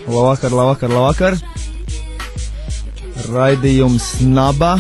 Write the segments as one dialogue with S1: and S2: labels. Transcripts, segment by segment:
S1: Labvakar. Raidījums Naba.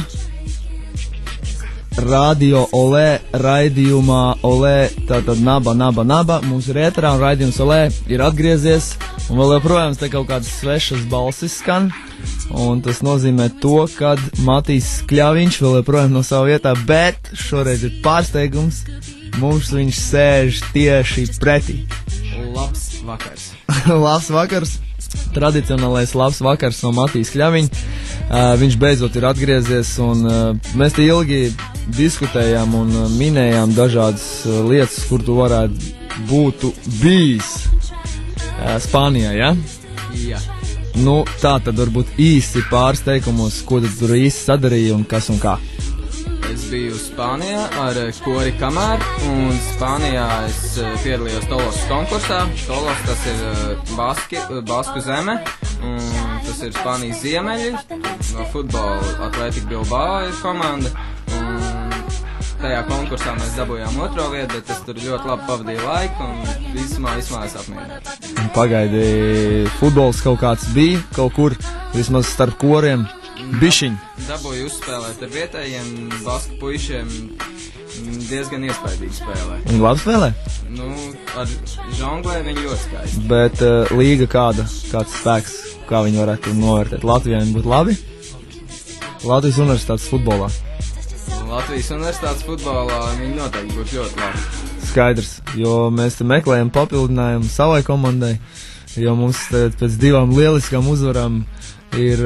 S1: Radio Olē, raidījumā Olē, tātad Naba. Mums ir ēterā un raidījums Olē ir atgriezies. Un vēl joprojām te kaut kādas svešas balsis skan. Un tas nozīmē to, ka Matīs Kļaviņš vēl joprojām no savu vietā, bet šoreiz ir pārsteigums. Mums viņš sēž tieši pretī.
S2: Labs vakars.
S1: Labs vakars. Tradicionālais labs vakars no Matīs Kļaviņa. Viņš beidzot ir atgriezies, un mēs te ilgi diskutējām un minējām dažādas lietas, kur tu varētu būtu bijis Spānijā, ja?
S2: Jā.
S1: Nu, tā tad varbūt īsi pārsteigumos, ko tu tur īsti sadarīji un kas un kā.
S2: Es biju Spānijā ar kori Kamēr, un Spānijā es piedalījos Tolos konkursā. Tolos tas ir Basku zeme, un tas ir Spānijas ziemeļi. No futbola Atlētika Bilbao ir komanda, un tajā konkursā mēs dabūjām 2. vietu, bet es tur ļoti labi pavadīju laiku, un vismā es apmierināju.
S1: Pagaidi, futbols kaut kāds bija, kaut kur, vismaz starp koriem. Bišķiņ.
S2: Dabūju uzspēlēt ar vietējiem basku puišiem, diezgan iespaidīgi spēlē.
S1: Un labi spēlē?
S2: Nu, ar žonglē viņi ļoti skaisti.
S1: Bet līga kāds spēks, kā viņi varētu novērtēt? Latvijā viņi būtu labi? Latvijas universitātes futbolā.
S2: Latvijas universitātes futbolā viņi noteikti būtu ļoti labi.
S1: Skaidrs, jo mēs te meklējam papildinājumu savai komandai, jo mums pēc 2 lieliskām uzvarām ir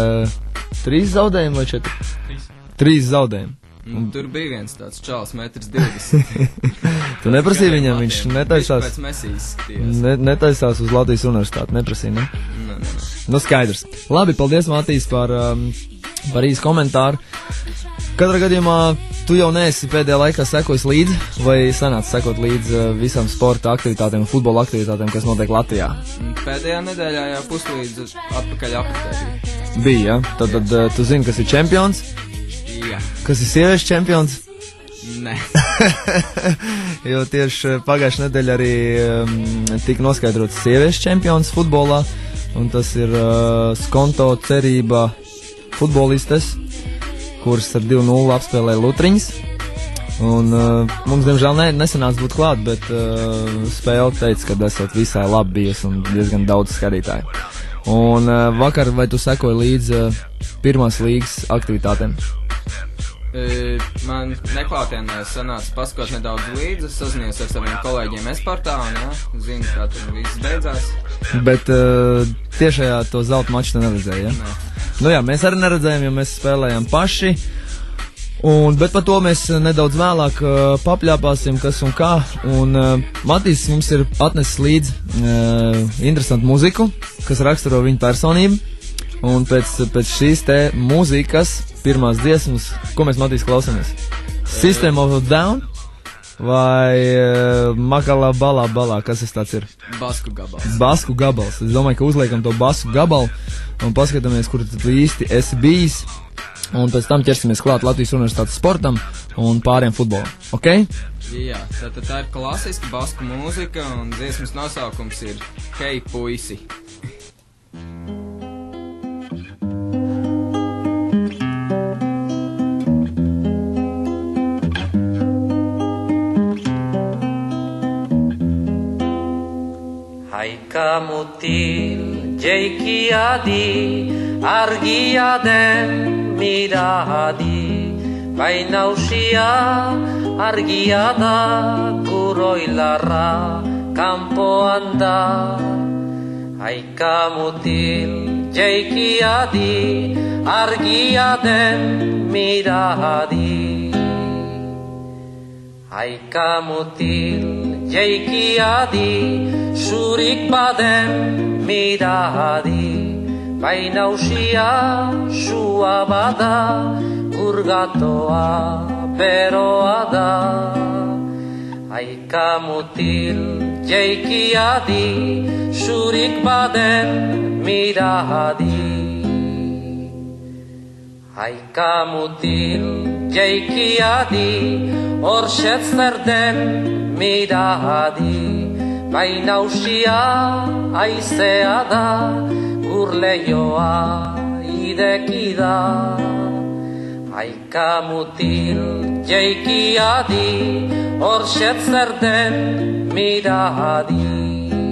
S1: 3 zaudējumi vai 4? 3 zaudējumi.
S2: Tur bija viens tāds čals, 1,20 m.
S1: Tu neprasīji viņam, viņš netaisās.
S2: Pēc Mesijas
S1: netaisās uz Latvijas universitāti, neprasīja, ne?
S2: Ne.
S1: Nu, skaidrs. Labi, paldies, Matīs, par īsu komentāru. Katrā gadījumā tu jau neesi pēdējā laikā sekojis līdzi, vai sanāca sekot līdzi visām sporta aktivitātēm, futbola aktivitātēm, kas notiek Latvijā?
S2: Pēdējā nedēļā jau puslīdz atpakaļ apritē
S1: bija, ja? Tad tu zini, kas ir čempions?
S2: Jā.
S1: Kas ir sieviešu čempions?
S2: Nē.
S1: Jo tieši pagājušajā nedēļā arī tika noskaidrots sieviešu čempions futbolā, un tas ir Skonto Cerība futbolistes, kuras ar 2-0 apspēlēja Lutriņas. Un mums, diemžēl, nesanāca būt klāt, bet spēle teica, ka esat visai labi bijis un diezgan daudz skatītāju. Un vakar, vai tu sekoji līdz pirmās līgas aktivitātēm?
S2: Man neklātienē sanāca paskot nedaudz līdzi, es sazinājos ar saviem kolēģiem esportā, un jā, zinu, kā tur viss beidzās.
S1: Bet tiešajā to zelta maču neredzēja, ja?
S2: Nē.
S1: Nu jā, mēs arī neredzējām, jo mēs spēlējām paši. Bet par to mēs nedaudz vēlāk papļāpāsim, kas un kā. Un Matīs mums ir atnesis līdzi interesantu muziku, kas raksturo viņu personību. Un pēc šīs te mūzikas pirmās dziesmas, ko mēs, Matīs, klausāmies? System of a Down vai Makala Balā, kas tas tāds ir?
S2: Basku gabals.
S1: Basku gabals. Es domāju, ka uzliekam to basku gabalu un paskatāmies, kur tu īsti esi bijis. Un pēc tam ķersimies klāt Latvijas universitātes sportam un pāriem futbolam. Ok?
S2: Jā, tā ir klasiska basku mūzika, un dziesmas nosaukums ir Hei puisi.
S3: Aika mutil jeikiadi argia den miradi baina usia argia da kuroilarra kanpoan da Aika mutil jeikiadi argia den miradi Aika mutil jeikiadi Zurik baden miradi, baina usia sua bada, urgatoa beroa da. Aika mutil jeikiadi, zurik baden miradi. Aika mutil jeikiadi, orsetz erden miradi. baina usia aizea da, gurleioa ideki da. Haika mutil jeikiadi, horxet zer den miradi.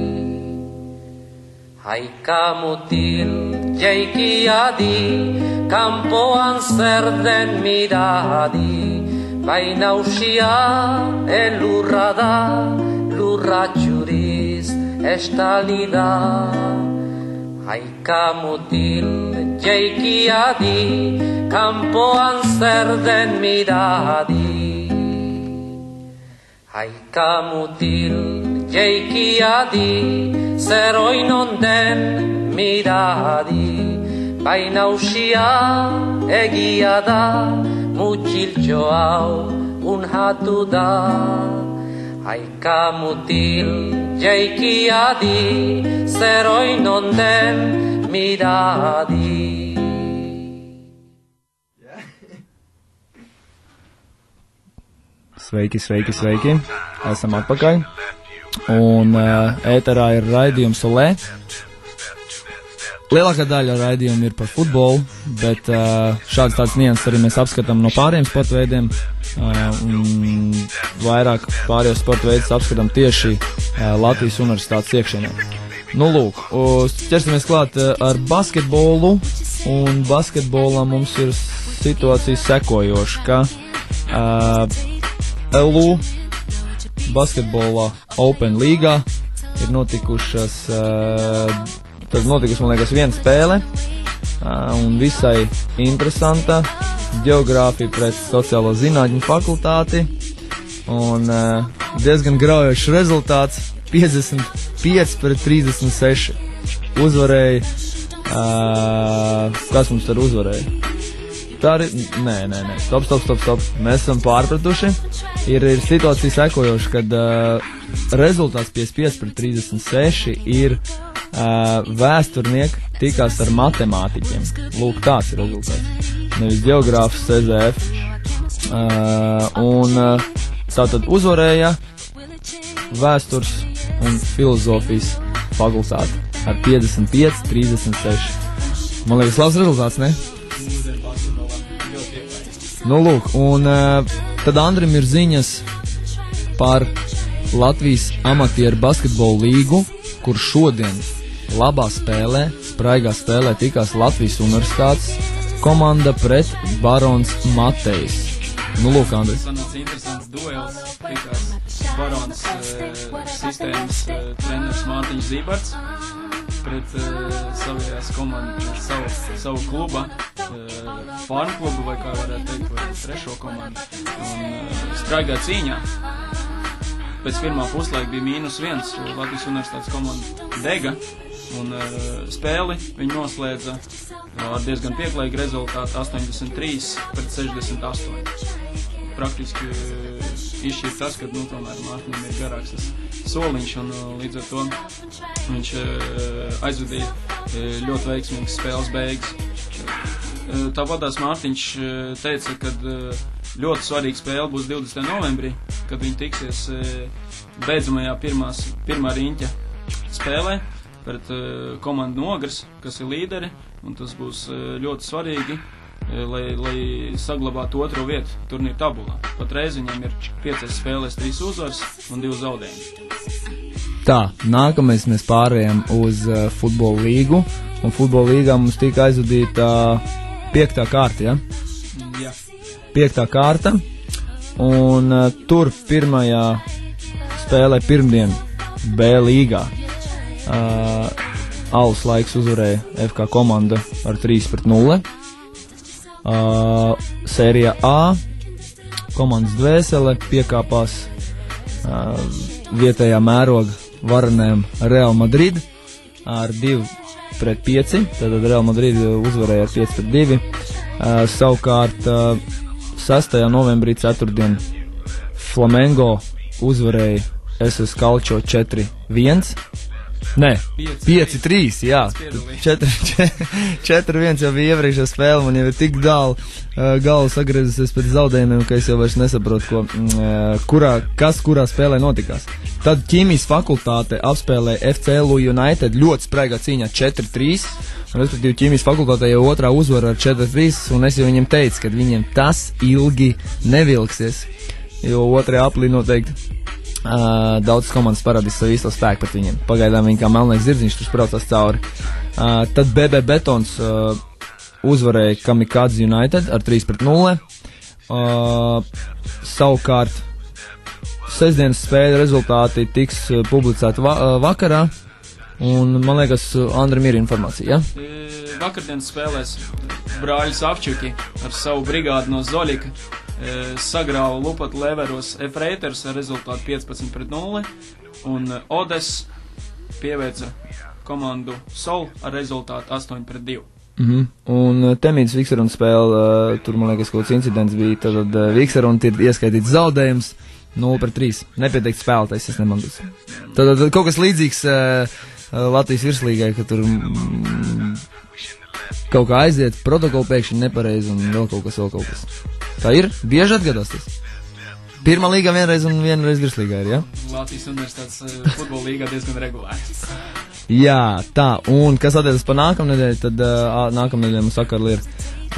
S3: Haika mutil jeikiadi, kanpoan zer den miradi. Baina usia elurra da, lurra txuriz estali da. Haika mutil jeikiadi, kanpoan zer den miradi. Haika mutil jeikiadi, zer oinon den miradi. Baina usia egia da, mutxiltxo hau unhatu da. Haika mutil jeikiadi, zer oinon den miradi.
S1: Sveiki, sveiki, sveiki. Esam atpakaļ. Un ēterā ir raidījums Olē. Lielākā daļa raidījumu ir par futbolu, bet šāds tāds nianses arī mēs apskatām no pāriem sporta veidiem. Vairāk pārējos sporta veidus apskatām tieši Latvijas universitātes iekšienē. Nu, lūk, ķersimies klāt ar basketbolu, un basketbolā mums ir situācija sekojoša, ka LU basketbolā Open līgā ir notikušas, man liekas, viena spēle, un visai interesanta, ģeogrāfija pret sociālo zinātņu fakultāti, un diezgan graujošs rezultāts, 55-36. Uzvarēja, kas mums tur uzvarēja? Tā arī, nē, stop, mēs esam pārpratuši. Ir situācija sekojoša, kad rezultāts 55-36 ir vēsturnieki tikās ar matemātiķiem. Lūk, tāds ir rezultāts. Nevis ģeogrāfs CZF. Un tātad uzvarēja vēstures un filozofijas fakultāti ar 55-36. Man liekas, labs rezultāts, ne? Nu, lūk, un tad Andrim ir ziņas par Latvijas amatieru basketbolu līgu, kur šodien labā spēlē, spraigā spēlē tikās Latvijas universitātes komanda pret Barons Matejs. Nu, lūk, Andris.
S4: Sanāca interesants duels, tikās Barons sistēmas treneris Mārtiņš Zībarts pret savējās komandas, savu kluba, farm klubu, vai kā varētu teikt, vai trešo komandu. Un spraigā cīņā pēc pirmā puslaika bija -1, Latvijas universitātes komanda dega, un spēli viņi noslēdza ar diezgan pieklājīgu rezultātu 83-68. Praktiski izšķirt tas, ka, tomēr Mārtiņam ir garāks tas soliņš, un līdz ar to viņš aizvadīja ļoti veiksmīgas spēles beigas. Tāpatās Mārtiņš teica, ka ļoti svarīga spēle būs 20. novembrī, kad viņi tiksies beidzamajā pirmā riņķa spēlē pret komandu Nogras, kas ir līderi, un tas būs ļoti svarīgi, lai saglabātu otro vietu turnīra tabulā. Patreiz viņam ir 5 spēlēs 3 uzvaras un 2 zaudējumi.
S1: Tā, nākamais mēs pārējām uz futbola līgu, un futbola līgā mums tika aizvadīta 5. kārta, ja?
S4: Jā.
S1: 5. kārta, un tur pirmajā spēlē pirmdien B līgā Alus laiks uzvarēja FK komanda ar 3-0. Sērijā A komandas dvēsele piekāpās vietējā mēroga varanēm Real Madrid ar 2-5, tad Real Madrid uzvarēja ar 5-2. Savukārt 6. novembrī ceturtdien Flamengo uzvarēja SS Calcio 4-1, Nē, 5-3, jā. 4-1 jau bija iepriekšējā spēle, man jau ir tik dāli galva sagriezusies pēc zaudējumiem, ka es jau vairs nesaprotu, kas kurā spēlē notikās. Tad ķīmijas fakultāte apspēlēja FCLU United ļoti spraigā cīņā 4-3, un respektīvi ķīmijas fakultāte jau otrā uzvara ar 4-3, un es jau viņiem teicu, ka viņiem tas ilgi nevilksies, jo otrajā aplī noteikti daudz komandas parādīs savu īsto spēku pret viņiem. Pagaidām viņi kā melnais zirdziņš tur spraucās cauri. Tad BB Betons uzvarēja Kamikadze United ar 3-0. Savukārt sestdienas spēļu rezultāti tiks publicēti vakarā. Un man liekas, Andrim ir informācija, ja?
S4: Vakardienas spēlēs brāļi Savčuki ar savu brigādu no Zoļika sagrāva Lupat Leveros Efreiters ar rezultātu 15-0, un Odes pieveica komandu Sol ar rezultātu 8-2.
S1: Un Temīdas Vikseruna spēle, tur man liekas kaut kāds incidents bija, tad Vikseruna ir ieskaitīts zaudējums 0-3. Nepieteikts spēlētājs, es nemandos. Tad kaut kas līdzīgs Latvijas virslīgai, ka tur kaut kā aiziet, protokolu pēkšņi nepareizi un vēl kaut kas. Tā ir? Bieži atgadās tas? Pirmā līga vienreiz un vienreiz virslīgā ir, ja?
S4: Latvijas universitātes futbola līgā diezgan regulēti.
S1: Jā, tā. Un kas attiecas par nākamnedēļ, tad nākamnedēļ mums sakarli ir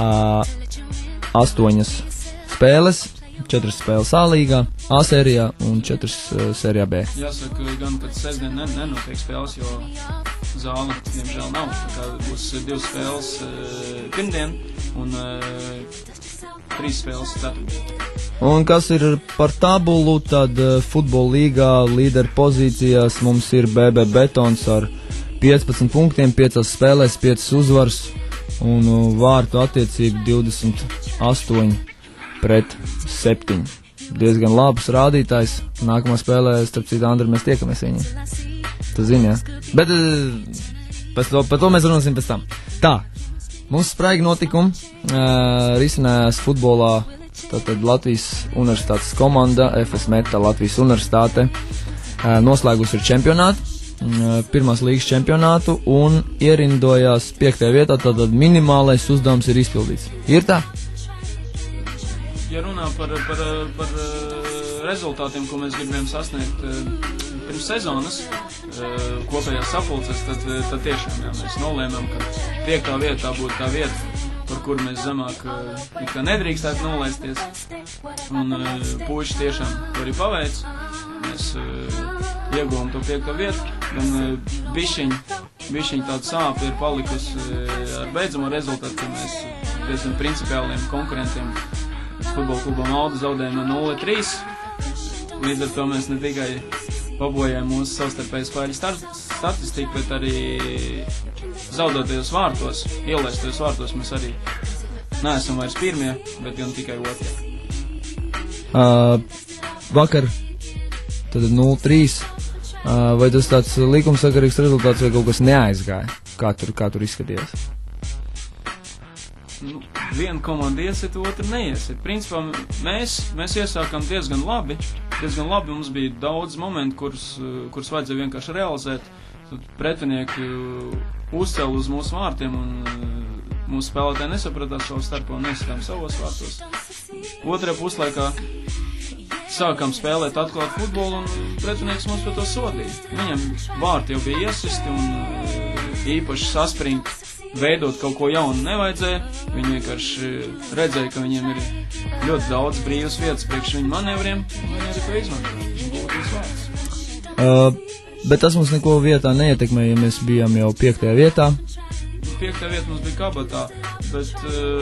S1: 8 spēles, 4 spēles A līgā, A sērijā un 4 sērijā B.
S4: Jāsaka, gan pēc sestdien nenotiek spēles, jo zāle, diemžēl, nav. Tā kā būs 2 spēles pirmdien un 3 spēles ceturtdien.
S1: Un kas ir par tabulu, tad futbola līgā līderu pozīcijās mums ir BB Betons ar 15 punktiem, 5 spēlēs, 5 uzvars un vārtu attiecību 28-7. Diezgan labs rādītājs. Nākamā spēlē, starp citu, Andri, mēs tiekamies viņiem. Tu zini, jā? Bet par to mēs runāsim pēc tam. Tā, mums spraigi notikumi risinājās futbolā. Tātad Latvijas universitātes komanda, FS Meta Latvijas universitāte, noslēgusi ir čempionātu, pirmās līgas čempionātu un ierindojās 5. vietā, tātad minimālais uzdevums ir izpildīts. Ir tā?
S4: Ja runā par rezultātiem, ko mēs gribējām sasniegt pirms sezonas kopējās sapulces, tad tiešām jā, mēs nolēmām, ka 5. vietā būtu tā vieta, par kuru mēs zemāk nedrīkstētu nolaisties. Un puiši tiešām to arī paveic. Mēs ieguvām to 5. vietu, un bišķiņ tāda sāpe ir palikusi ar beidzamo rezultātu, ka mēs diezgan principiāliem konkurentiem futbola klubam Alda zaudējām 0-3. Līdz ar to mēs ne tikai pabojājām mūsu savstarpēju spēļu statistiku, bet arī zaudētajos vārtos, ielaistajos vārtos mēs arī neesam vairs pirmie, bet gan tikai otrie.
S1: Vakar tad 0-3. Vai tas tāds likumsakarīgs rezultāts vai kaut kas neaizgāja? Kā tur izskatījās?
S4: Viena komanda iesit, otra neiesit. Principā mēs iesākām diezgan labi. Mums bija daudz momentu, kurus vajadzēja vienkārši realizēt. Tad pretinieki uzcēla uz mūsu vārtiem un mūsu spēlētāji nesapratās savu starpā un nesitām savos vārtos. Otrajā puslaikā sākām spēlēt atklāt futbolu un pretinieks mums par to sodīja. Viņam vārti jau bija iesisti un īpaši saspringt, veidot kaut ko jaunu nevajadzēja. Viņi vienkārši redzēja, ka viņiem ir ļoti daudz brīvas vietas priekš viņu manevriem, un viņi arī to izmantoja.
S1: Bet tas mums neko vietā neietekmē, ja mēs bijām jau 5. vietā.
S4: 5. vieta mums bija kabatā, bet,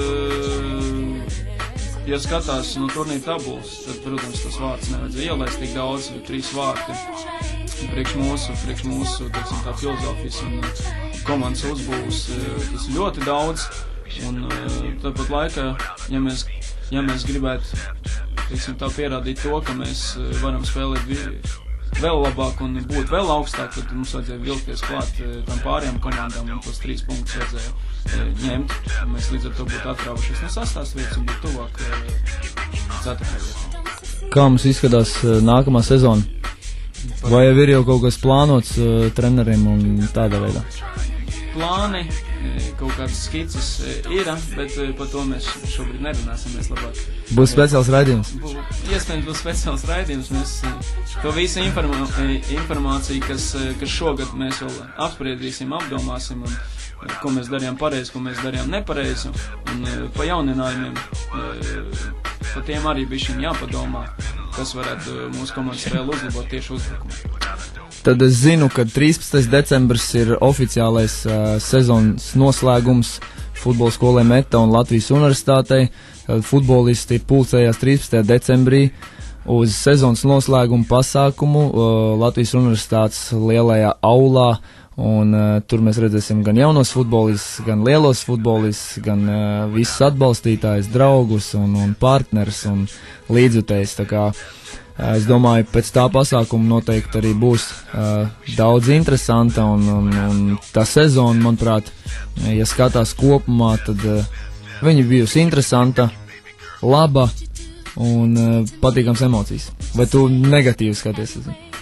S4: ja skatās no turnīra tabulas, tad, protams, tas vārds nevajadzēja ielaist tik daudz, 3 vārti priekš mūsu, teiksim, tā filozofijas un komandas uzbūvs, tas ir ļoti daudz, un tāpat laikā, ja mēs gribētu, teiksim, tā pierādīt to, ka mēs varam spēlēt vēl labāk un būt vēl augstāk, tad mums vajadzēja vilkties klāt tam pārējām komandām un tos 3 punktus vajadzēja ņemt. Mēs līdz ar to būtu atrāvušies no 6. vietas un būtu tuvāk 4. vietā.
S1: Kā mums izskatās nākamā sezona? Vai jau ir kaut kas plānots treneriem un tādā veidā?
S4: Plāni, kaut kādas skices ir, bet par to mēs šobrīd nerunāsim, mēs labāk.
S1: Būs speciāls raidījums?
S4: Iespējams būs speciāls raidījums, mēs to visu informāciju, kas šogad mēs vēl apspriedīsim, apdomāsim, un ko mēs darījām pareizi, ko mēs darījām nepareizi, un pa jauninājumiem, pa tiem arī bišķiņ jāpadomā, kas varētu mūsu komandas spēli uzlabot tieši uzbrukumā.
S1: Tad es zinu, ka 13. decembris ir oficiālais sezonas noslēgums futbola skolai Meta un Latvijas universitātei. Futbolisti pulcējās 13. decembrī uz sezonas noslēgumu pasākumu Latvijas universitātes lielajā aulā, un tur mēs redzēsim gan jaunos futbolistus, gan lielos futbolistus, gan visus atbalstītājus, draugus un partners un līdzjutējus. Tā kā es domāju, pēc tā pasākuma noteikti arī būs daudz interesanta, un tā sezona, manuprāt, ja skatās kopumā, tad viņa bijusi interesanta, laba un patīkams emocijas. Vai tu negatīvi skaties?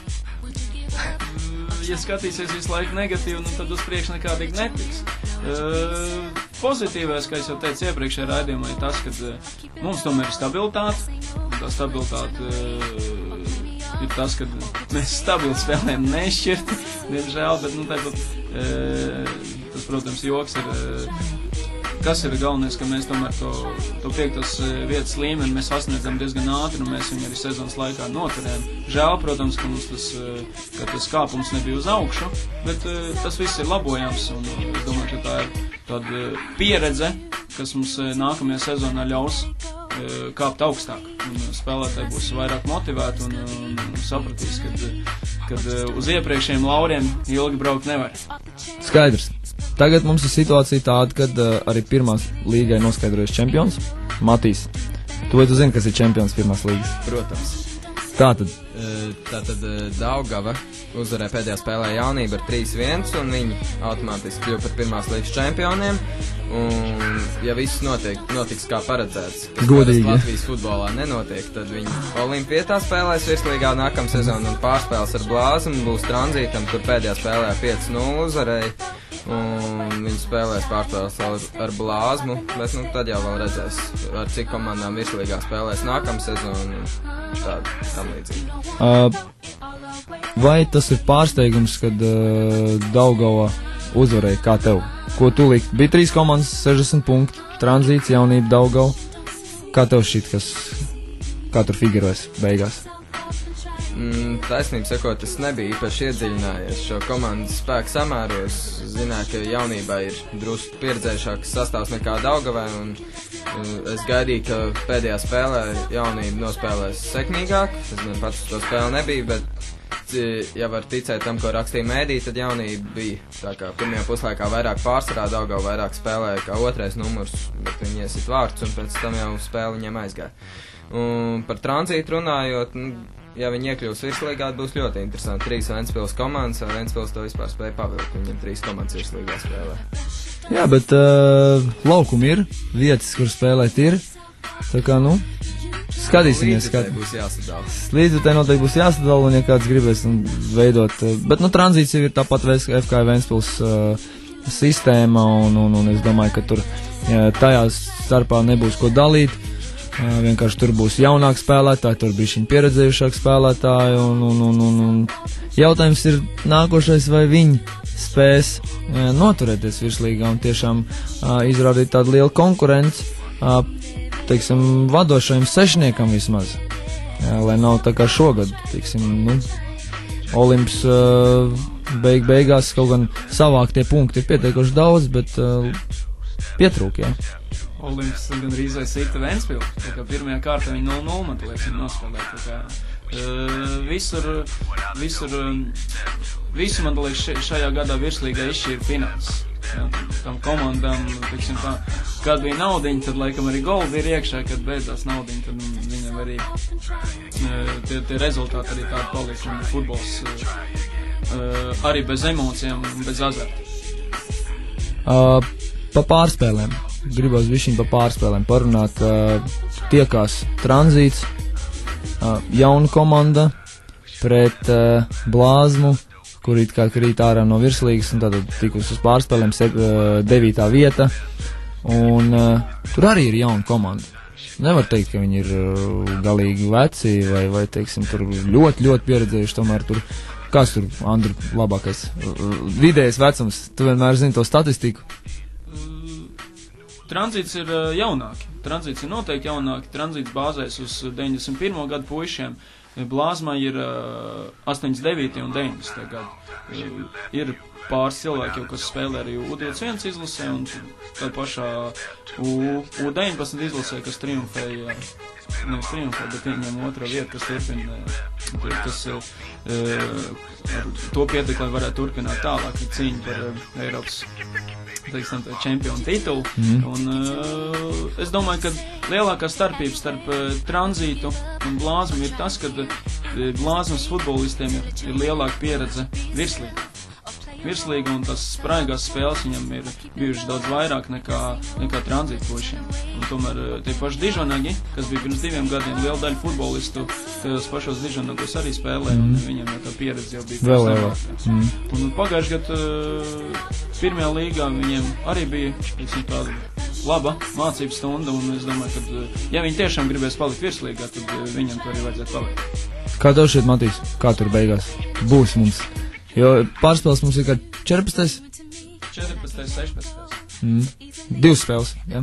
S4: Ja skatīsies visu laiku negatīvi, nu tad uz priekšu nekādīgi netiks. Pozitīvais, kā es jau teicu iepriekšējā raidījumā, ir tas, ka mums tomēr ir stabilitāte. Tā stabilitāte ir tas, ka mēs stabili spēlējam nešķirt, diemžēl, bet, nu, tāpat, tas, protams, joks ir, kas ir galvenais, ka mēs tomēr to 5. vietas līmeni mēs sasniedzam diezgan ātri, un mēs viņu arī sezonas laikā noturējam. Žēl, protams, ka mums tas kāpums nebija uz augšu, bet tas viss ir labojams, un es domāju, ka tā ir tāda pieredze, kas mums nākamajā sezonā ļaus kāpt augstāk, un spēlētāji būs vairāk motivēti un sapratīs, kad uz iepriekšējiem lauriem ilgi braukt nevar.
S1: Skaidrs. Tagad mums ir situācija tāda, kad arī pirmās līgai noskaidrojas čempions Matīs. Tu zini, kas ir čempions pirmās līgas?
S2: Protams.
S1: Tātad
S2: Daugava uzvarēja pēdējā spēlē Jaunība ar 3-1, un viņi automātiski kļuva par pirmās līgas čempioniem. Un, ja viss notiks kā paredzēts, kas
S1: godīgi
S2: Latvijas futbolā nenotiek, tad viņi Olimpietā spēlēs virslīgā nākamā sezona un pārspēles ar Blāzmu, būs tranzītam, kur pēdējā spēlē 5-0 uzvarēja, un viņi spēlēs pārspēles ar Blāzmu, bet nu, tad jau vēl redzēs, ar cik komandām virslīgā spēlēs nākamā sezona un tam līdzīgi.
S1: Vai tas ir pārsteigums, kad Daugava uzvarēja kā tev? Ko tu likt? Bija 3 komandas, 60 punkti, tranzīts, Jaunība, Daugava. Kā tev šķiet, kā tur figurēs beigās?
S2: Taisnība sakot, es nebiju īpaši iedziļinājies šo komandas spēku samēros. Zināju, ka Jaunībā ir drusku pieredzējušāks sastāvs nekā Daugavai, un es gaidīju, ka pēdējā spēlē Jaunība nospēlēs sekmīgāk. Es gan pats to spēli nebiju, bet ja var ticēt tam, ko rakstīja mēdī, tad Jaunība bija tā kā pirmajā puslaikā vairāk pārsvarā, Daugava vairāk spēlēja kā otrais numurs, bet viņi iesit vārds un pēc tam jau spēle viņiem aizgāja. Un par tranzītu runājot, ja viņi iekļūs virslīgā, būs ļoti interesanti. 3 Ventspils komandas, un Ventspils to vispār spēja pavilkt, viņiem 3 komandas virslīgā spēlē. Jā,
S1: bet laukumi ir, vietas, kur spēlēt ir, tā kā, skatīsimies, līdzjutēji noteikti būs jāsadala, un ja kāds gribēs veidot, bet, tranzīts jau ir tāpat FK Ventspils sistēma, un es domāju, ka tur tajā starpā nebūs ko dalīt, vienkārši tur būs jaunāki spēlētāji, tur bija šviņi pieredzējušāki spēlētāji, un jautājums ir nākošais, vai viņi spēs noturēties virslīgā un tiešām izrādīt tādu lielu konkurenci, teiksim, vadošajam sešniekam vismaz, lai nav tā kā šogad, teiksim, Olimps beigās kaut gan savāktie punkti ir pietiekuši daudz, bet pietrūk, jā.
S4: Olimps gan rīzai sita Ventspilu, tā kā pirmajā kārtā viņi 0-0, man liekas, viņi nospēlē, tā kā visu, man liekas, šajā gadā virslīgā izšķīra finanses. Tam komandām, teiksim, kad bija naudiņa, tad laikam arī goli bija iekšā, kad beidzās naudiņa, tad viņam arī tie rezultāti arī tādi palika, un futbols arī bez emocijām un bez azarta.
S1: Pa pārspēlēm, gribos višķiņ pa pārspēlēm parunāt, tiekās tranzīts, jauna komanda, pret Blāzmu, kur it kā krīt ārā no virslīgas, un tātad tikus uz pārspēlēm 9. vieta, un tur arī ir jauna komanda. Nevar teikt, ka viņi ir galīgi veci, vai teiksim, tur ļoti pieredzējuši, tomēr tur, kāds tur, Andru, labākais vidējais vecums, tu vienmēr zini to statistiku?
S4: Tranzīts ir jaunāki. Tranzīts ir noteikti jaunāki. Tranzīts bāzēs uz 91. gadu puišiem. Blāzmai ir 89. un 90. gadu. Ir pāris cilvēki, kas spēlē arī U21 izlasē un tā pašā U19 izlasē, kas triumfēja, nevis triumfēja, bet ieņem otro vietu, kas turpina, kas ar to pietiek, lai varētu turpināt tālāk cīņu par Eiropas teiksim, čempionu titulu. Un es domāju, ka lielākā starpība starp Tranzītu un Blāzmu ir tas, ka Blāzmas futbolistiem ir lielāka pieredze virslīga un tas spraigās spēles viņam ir bijušas daudz vairāk nekā Tranzītu puišiem. Un tomēr tie paši dižonagi, kas bija pirms 2 gadiem, liela daļa futbolistu tajos pašos dižonagos arī spēlē, un viņam jau tā pieredze jau bija
S1: vēl lielāka.
S4: Un pagājuši gadu pirmajā līgā viņiem arī bija, teiksim, tāda laba mācību stunda, un es domāju, ka ja viņi tiešām gribēs palikt virslīgā, tad viņam to arī vajadzētu palikt.
S1: Kā tev šeit, Matīs? Kā tur beigās būs mums? Jo pārspēles mums ir kā 14.
S4: 16.
S1: 2 spēles, ja?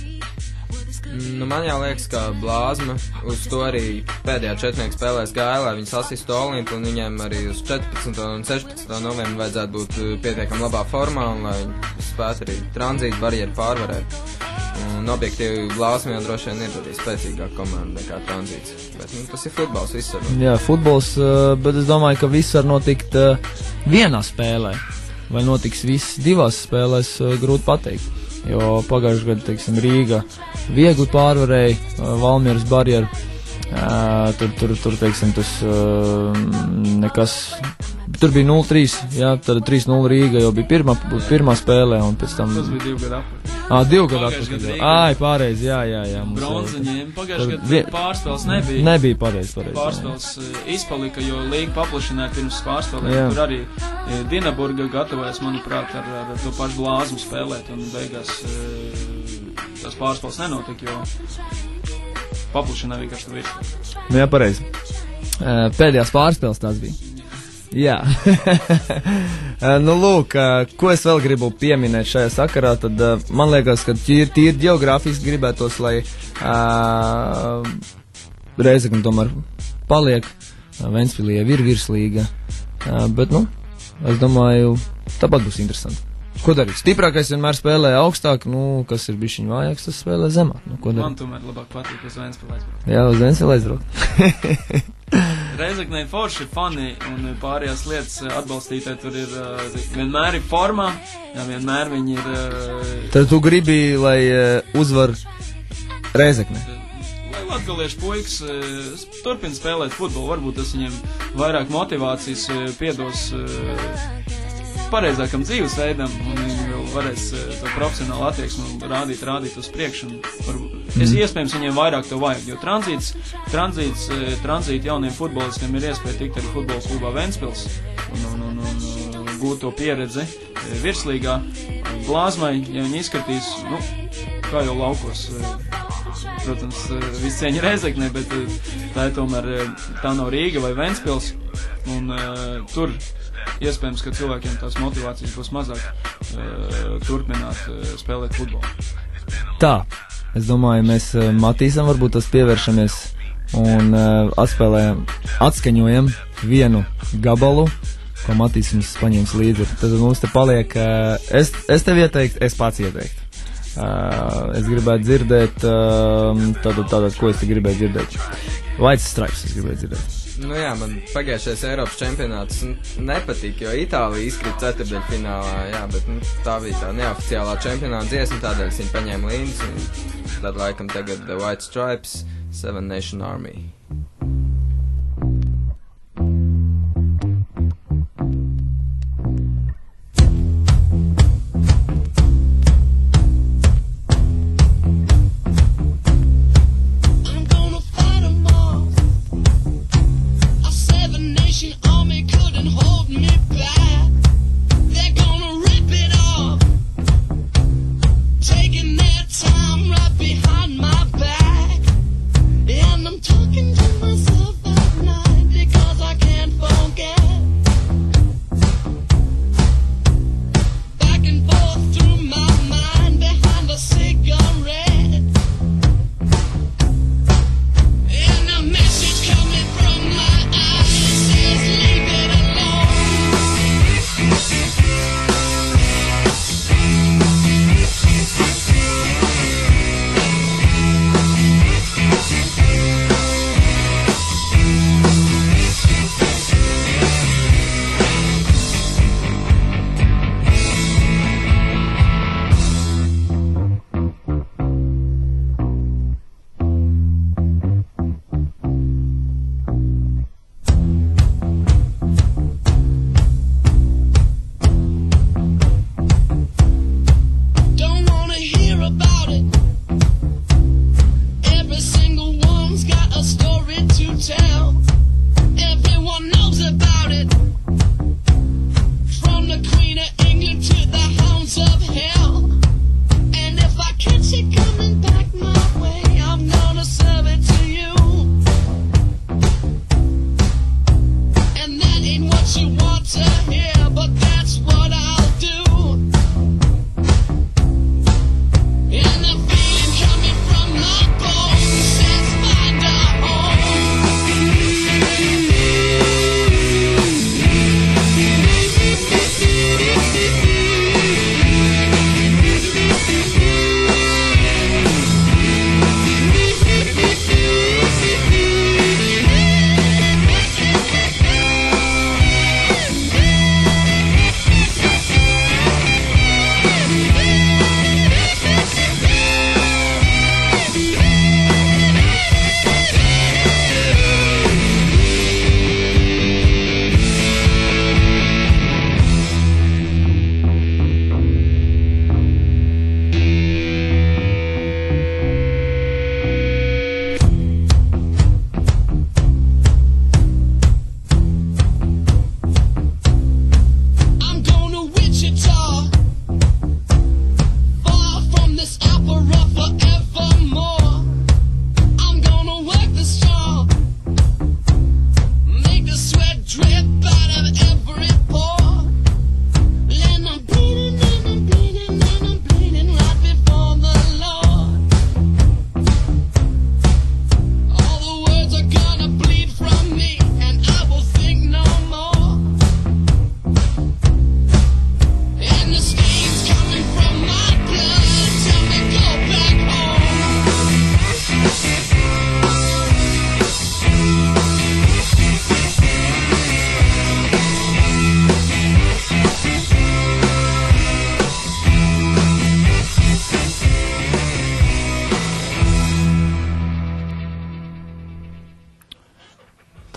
S2: Nu, man jau liekas, ka Blāzma uz to arī pēdējā 4. spēlēs gāja, lai viņi sasistu Olimpu, un viņiem arī uz 14. un 16. novembri vajadzētu būt pietiekam labā formā, un lai viņi spētu arī tranzītu barjeru pārvarēt. Un objektīvi Blāzma jau droši vien ir arī spēcīgāka komanda nekā Tranzīts. Bet tas ir futbols, viss var notikt.
S1: Jā, futbols, bet es domāju, ka viss var notikt vienā spēlē. Vai notiks viss 2 spēlēs, grūti pateikt. Jo pagājušajā gadā, teiksim, Rīga viegli pārvarēja Valmieras barjeru. Tur teiksim, tas nekas. Tur bija 0-3, jā, tad 3-0 Rīga jau bija pirmā spēlē, un pēc tam...
S4: Tas bija 2 gadu atpakaļ.
S1: 2 gadu atpakaļ. Ai, pareizi, jā.
S4: Bronza ņēma, pagājušajā gadā pārspēles nebija.
S1: Nebija pareizi.
S4: Pārspēles izpalika, jo līga paplašināja pirms pārspēlēm. Tur arī Dienaburga gatavojas, manuprāt, ar to pašu Blāzmu spēlēt, un beigās tās pārspēles nenotika, jo paplašināja vienkārši to virsmu.
S1: Jā, pareizi. Pēdējās pārspēles tās bija. Jā. Nu, lūk, ko es vēl gribu pieminēt šajā sakarā, tad man liekas, ka tīri geogrāfiski gribētos, lai Reizekne tomēr paliek, Ventspilī jau ir virslīga, bet, nu, es domāju, tāpat būs interesanti. Ko darīt? Stiprākais vienmēr spēlē augstāk, nu, kas ir bišķiņ vājāks, tas spēlē zemāk. Nu, ko darīt?
S4: Man tomēr labāk patīk uz Ventspili aizbraukt.
S1: Jā, uz Ventspili aizbraukt.
S4: Reizeknē forši fani un pārējās lietas atbalstītāji tur ir vienmēr ir formā, jā, vienmēr viņi ir...
S1: Tad tu gribi, lai uzvar Reizekne?
S4: Lai latgaliešu puikas turpina spēlēt futbolu, varbūt tas viņiem vairāk motivācijas piedos pareizākam dzīvesveidam, un viņi vēl varēs to profesionālu attieksmu rādīt uz priekšu. Iespējams, viņiem vairāk to vajag, jo tranzīta jauniem futbolistiem ir iespēja tikt arī futbola klubā Ventspils un gūt to pieredzi virslīgā. Blāzmai, ja viņi izskatīs, nu, kā jau laukos, protams, viss cieņa Reizeknē, bet tā ir tomēr, tā nav Rīga vai Ventspils, un tur iespējams, ka cilvēkiem tās motivācijas būs mazāk turpināt spēlēt futbolu.
S1: Tā, es domāju, mēs Matīsam varbūt tas pievēršamies un atskaņojam vienu gabalu, ko Matīs mums paņems līdzi. Tad mums te paliek, es tev ieteiktu, es pats ieteiktu. Es gribētu dzirdēt, tātad, ko es te gribētu dzirdēt? White Stripes es gribētu dzirdēt.
S2: Nu jā, man pagājušais Eiropas čempionāts nepatīk, jo Itālija izkrita ceturtdaļfinālā, jā, bet tā bija tā neoficiālā čempionāta dziesma, tādēļ viņi paņēma līdzi, un tad laikam tagad The White Stripes, Seven Nation Army.
S5: I'm gonna fight 'em all. A Seven Nation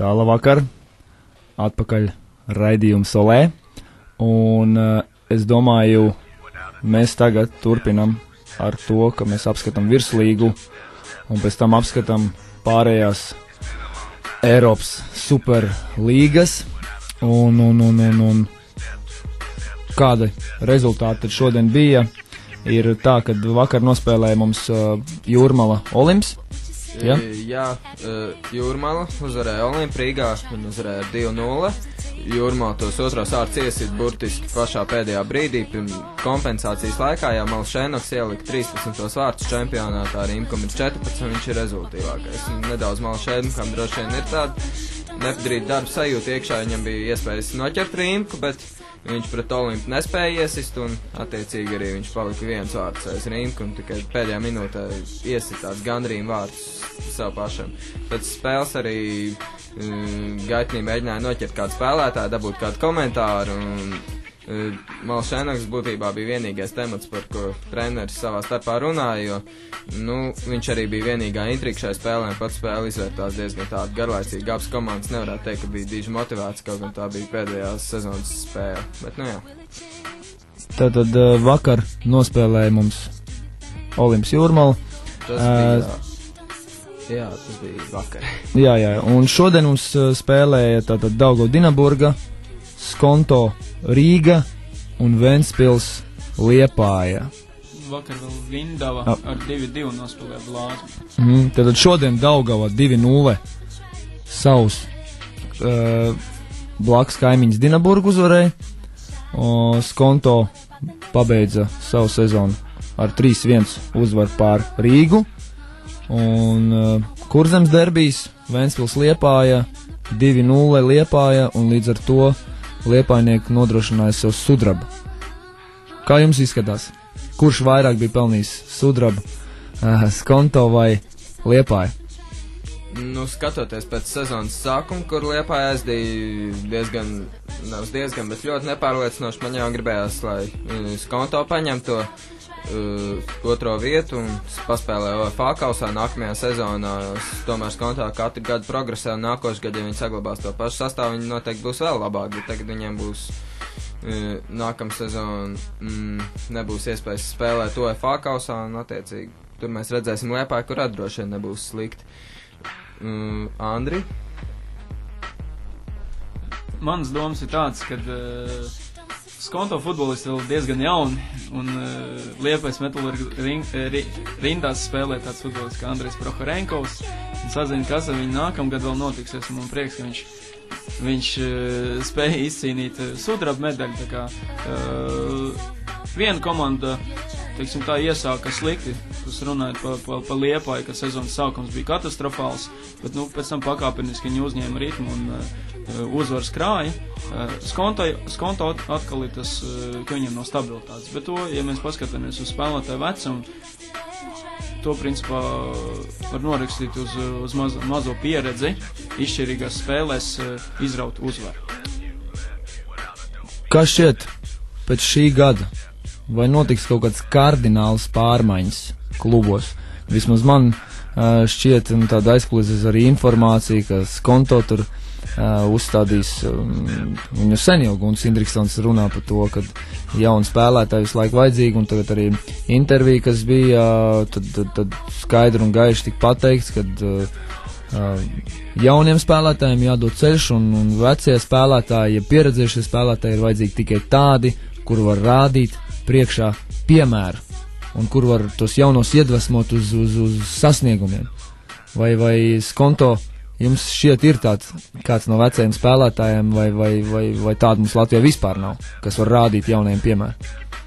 S1: Tā, labvakar, atpakaļ raidījuma Solē, un es domāju, mēs tagad turpinam ar to, ka mēs apskatām virslīgu, un pēc tam apskatām pārējās Eiropas superlīgas, un kāda rezultāti tad šodien bija, ir tā, ka vakar nospēlēja mums Jūrmala Olimps. Ja?
S2: Jā, Jūrmala uzvarēja Olimpu Rīgā un uzvarēja ar 2-0. Jūrmala tos otros vārds iesit burtiski pašā pēdējā brīdī, kompensācijas laikā, ja Malšēnoks ielika 13 vārdus čempionātā, Rīmkam ir 14, viņš ir rezultīvākais. Nedaudz Malšēnokam droši vien ir tāda nepadarīt darbu sajūta iekšā, viņam bija iespējas noķert Rīmku, bet viņš pret Olimpu nespēja iesist, un attiecīgi arī viņš palika viens vārds aiz Rīmku, un tikai pēdējā minūtē iesit tāds gandrīm vārds sev pašam. Pēc spēles arī gaitnī mēģināja noķert kādu spēlētāju, dabūt kādu komentāru, un Malšēnoks būtībā bija vienīgais temats, par ko treneris savā starpā runāja, jo viņš arī bija vienīgā intriga šai spēlē, un pats spēle izvērtās diezgan tāda garlaicīga. Abas komandas nevarētu teikt, ka bija diži motivēts, kaut gan tā bija pēdējās sezonas spēle, bet jā.
S1: Tātad vakar nospēlēja mums Olimps Jūrmala.
S2: Tas bija vakar.
S1: Jā, un šodien mums spēlēja tātad Daugava Dinaburga, Skonto Rīga un Ventspils Liepāja.
S4: Vakar vēl Vindava ar 2-2 nospēlēja Blāzmu.
S1: Tātad šodien Daugava 2-0 savus blakus kaimiņus Dinaburgu uzvarēja. Skonto pabeidza savu sezonu ar 3-1 uzvaru pār Rīgu. Un Kurzemes derbijs Ventspils Liepāja 2-0 Liepāja, un līdz ar to Liepājnieki nodrošināja sev sudrabu. Kā jums izskatās? Kurš vairāk bija pelnījis sudrabu? Skonto vai Liepāja?
S2: Skatoties pēc sezonas sākuma, kur Liepāja aizdīja bet ļoti nepārliecinoši, man jau gribējās, lai Skonto paņem to otro vietu un paspēlēja OFA kausā nākamajā sezonā. Tomēr Skonto katru gadu progresē, un nākošu gadu, ja viņi saglabās to pašu sastāvu, viņi noteikti būs vēl labāk, bet tagad viņiem būs nākamā sezona nebūs iespējas spēlēt OFA kausā, un attiecīgi tur mēs redzēsim Liepāju, kur droši vien nebūs slikti. Andri?
S4: Manas domas ir tāds, ka Skonto futbolisti vēl diezgan jauni, un Liepājas Metalurgi rindās spēlē tāds futbolists kā Andrejs Prohorenkovs, un sazina, kas ar viņu nākamgad vēl notiks. Esmu prieks, ka viņš spēja izcīnīt sudraba medaļu. Tā kā viena komanda, teiksim tā, iesāka slikti, kas runājot pa Liepāju, ka sezonas sākums bija katastrofāls, bet pēc tam pakāpeniski viņi uzņēma ritmu un uzvaras krāja. Skonto atkal ir tas, ka viņiem nav stabilitātes, bet to, ja mēs paskatāmies uz spēlētāju vecumu, to principā var norakstīt uz mazo pieredzi, izšķirīgās spēlēs izraut uzvaru.
S1: Kā šķiet pēc šī gada? Vai notiks kaut kāds kardināls pārmaiņas klubos? Vismaz man šķiet tāda aizklausās arī informācija, ka Skonto tur uzstādīs, viņu sen jau Guns Indriksons runā par to, ka jauni spēlētāji visu laiku vajadzīgi, un tagad arī intervija, kas bija, tad skaidri un gaiši tika pateikts, ka jauniem spēlētājiem jādod ceļš, un vecie spēlētāji, ja pieredzējušie spēlētāji ir vajadzīgi tikai tādi, kur var rādīt priekšā piemēru, un kur var tos jaunos iedvesmot uz sasniegumiem. Vai Skonto jums šķiet ir kāds no vecajiem spēlētājiem, vai tāda mums Latvijā vispār nav, kas var rādīt jaunajiem piemēru?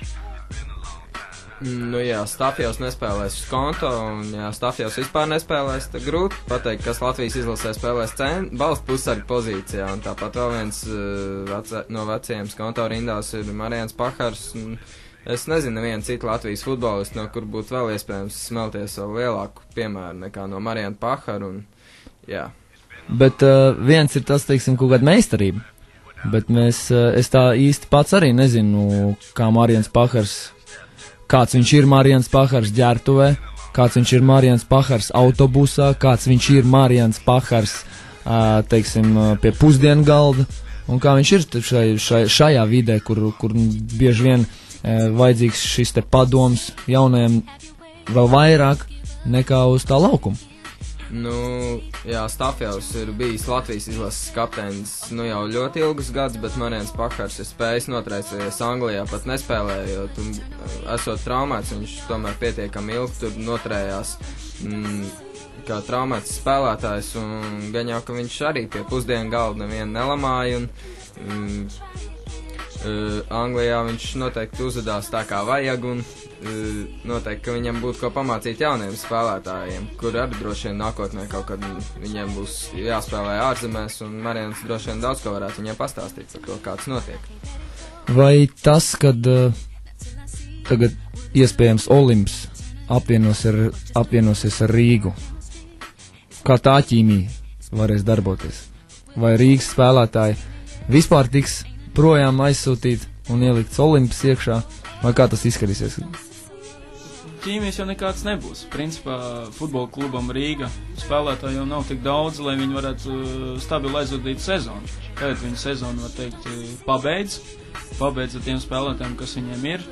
S2: Stafjovs nespēlēs Skonto, un Stafjovs vispār nespēlēs, tad grūti pateikt, kas Latvijas izlasē spēlēs balstu pusargu pozīcijā, un tāpat vēl viens no vecajiem Skonto rindās ir Marijans Pahars. Es nezinu nevienu citu Latvijas futbolistu, no kur būtu vēl iespējams smelties vēl lielāku piemēru nekā no Marijana Pahara, un jā.
S1: Bet viens ir tas, teiksim, kaut kāda meistarība, bet es tā īsti pats arī nezinu, kā Marijans Pahars, kāds viņš ir Marijans Pahars ģērbtuvē, kāds viņš ir Marijans Pahars autobusā, kāds viņš ir Marijans Pahars teiksim, pie pusdienu galda, un kā viņš ir šajā vidē, kur bieži vien vajadzīgs šis te padoms jaunajiem vēl vairāk nekā uz tā laukuma.
S2: Nu, jā, Stafjovs ir bijis Latvijas izlases kapteinis jau ļoti ilgus gadus, bet Marians Pakars ir spējis notrēcējies Anglijā, pat nespēlējot, un esot traumēts, viņš tomēr pietiekami ilgi tur notrējās kā traumēts spēlētājs, un gan jau, ka viņš arī pie pusdienu galda nevienu nelamāja, un Anglijā viņš noteikti uzvedās tā kā vajag, un noteikti, ka viņam būtu ko pamācīt jauniem spēlētājiem, kur arī droši vien nākotnē kaut kad viņiem būs jāspēlē ārzemēs, un Marians droši vien daudz ko varētu viņiem pastāstīt par to, kāds notiek.
S1: Vai tas, kad tagad iespējams Olimps apvienosies ar Rīgu, kā tā ķīmija varēs darboties? Vai Rīgas spēlētāji vispār tiks projām aizsūtīt un ielikts Olimps iekšā, vai kā tas izskatīsies?
S4: Ķīmijas jau nekāds nebūs. Principā futbola klubam Rīga spēlētāji jau nav tik daudz, lai viņi varētu stabili aizvadīt sezonu. Tagad viņi sezonu, var teikt, pabeidz ar tiem spēlētājiem, kas viņiem ir.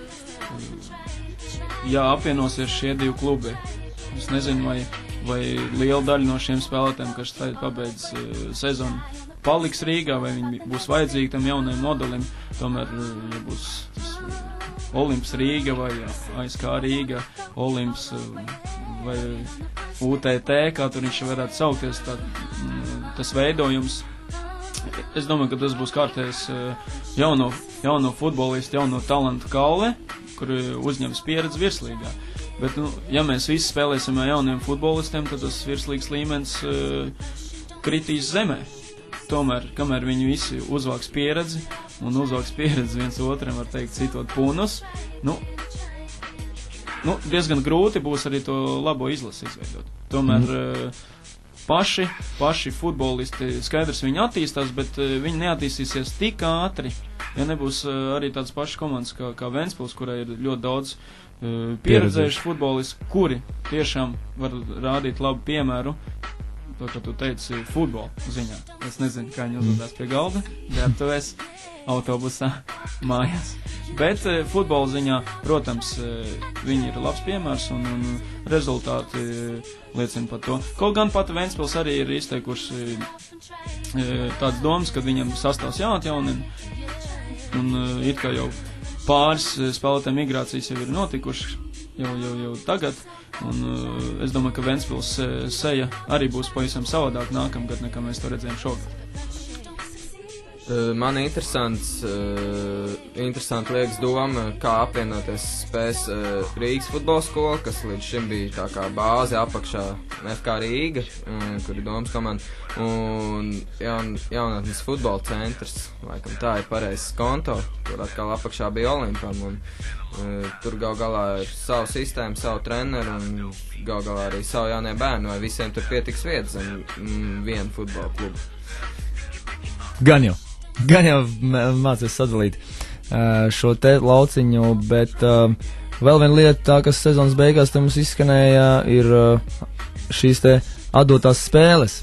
S4: Jā, apvienosies šie divi klubi. Es nezinu, vai liela daļa no šiem spēlētājiem, kas tagad pabeidz sezonu, paliks Rīgā, vai viņi būs vajadzīgi tam jaunajam modelim. Tomēr, ja būs Olimps Rīga vai ASK Rīga, Olimps vai UTT, kā tur viņš varētu saukties, tas veidojums. Es domāju, ka tas būs kārtējs jauno futbolistu, jauno talantu kaule, kur uzņems pieredzi virslīgā. Bet, ja mēs visi spēlēsim ar jauniem futbolistiem, tad tas virslīgas līmenis kritīs zemē. Tomēr, kamēr viņi visi uzvāks pieredzi, viens otram, var teikt, citot pūnus, diezgan grūti būs arī to labo izlasi izveidot. Tomēr paši futbolisti, skaidrs, viņi attīstās, bet viņi neattīstīsies tik ātri, ja nebūs arī tāds pašs komandas kā Ventspils, kurai ir ļoti daudz pieredzējuši futbolisti, kuri tiešām var rādīt labu piemēru. To, ka tu teici futbola ziņā. Es nezinu, kā viņi uzvedās pie galda, ģērbtuvēs, autobusā, mājās. Bet futbola ziņā, protams, viņi ir labs piemērs un rezultāti liecina par to. Kaut gan pat Ventspils arī ir izteikuši tāds domas, ka viņam sastāvs jāatjaunina. Un it kā jau pāris spēlētāju migrācijas jau ir notikušas jau tagad. Un es domāju, ka Ventspils seja arī būs pavisam savādāk nākamgad, nekā mēs to redzējām šogad.
S2: Man interesanti liekas doma, kā apvienoties spēs Rīgas futbola skola, kas līdz šim bija tā kā bāze apakšā FK Rīga, kur ir domas komanda, un jaunatnes futbola centrs, laikam tā ir pareizs Konto, kur atkal apakšā bija Olimpam, un tur gal galā ir savu sistēmu, savu treneru, un gal galā arī savu jaunie bērni, vai visiem tur pietiks vietas zem vienu futbola klubu.
S1: Gan jau mācies sadalīt šo te lauciņu, bet vēl viena lieta tā, kas sezonas beigās te mums izskanēja, ir šīs te atdotās spēles,